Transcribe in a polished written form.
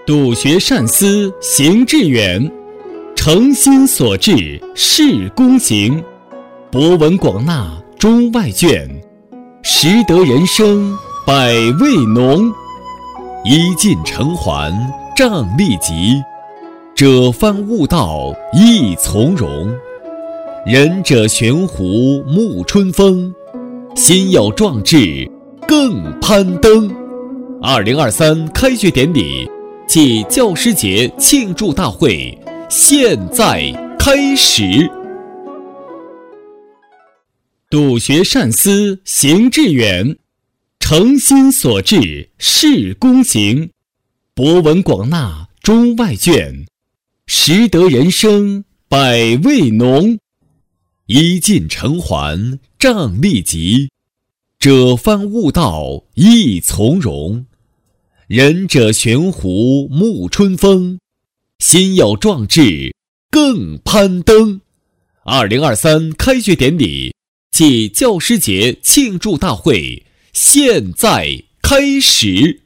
笃学善思，行致远，诚心所至，事躬行。博闻广纳，中外卷，识得人生，百味浓。衣尽承还，杖立疾，者方悟道，亦从容。仁者悬壶沐春风，心有壮志，更攀登。2023开学典礼暨教师节庆祝大会现在开始。笃学善思，行致远，诚心所至，事躬行。博闻广纳，中外卷，识得人生，百味浓。衣尽承还，杖立疾，者方悟道，亦从容。仁者悬壶沐春风，心有壮志，更攀登。2023开学典礼暨教师节庆祝大会现在开始。